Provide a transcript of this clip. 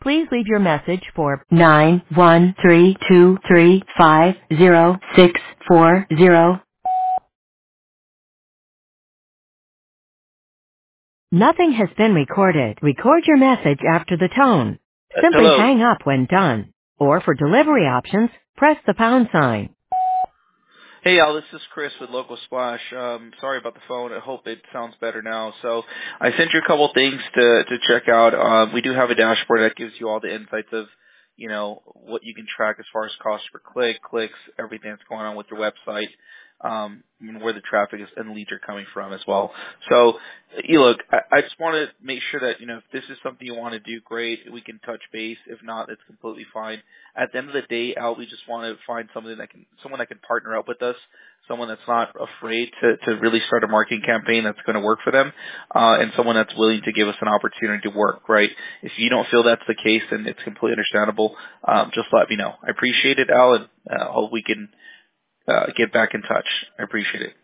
Please leave your message for 91323500640. Nothing has been recorded. Record your message after the tone. Simply Hello. hang up when done. Or for delivery options, press the pound sign. Hey, Al, this is Chris with Local Splash. Sorry about the phone. I hope it sounds better now. So I sent you a couple things to check out. We do have a dashboard that gives you all the insights of, what you can track as far as cost per click, clicks, everything that's going on with your website, and where the traffic is and leads are coming from as well. So, look, I just want to make sure that, if this is something you want to do, great. We can touch base. If not, it's completely fine. At the end of the day, Al, we just want to find someone that can partner up with us, someone that's not afraid to really start a marketing campaign that's going to work for them, and someone that's willing to give us an opportunity to work, right? If you don't feel that's the case, then it's completely understandable. Just let me know. I appreciate it, Al, and hope we can get back in touch. I appreciate it.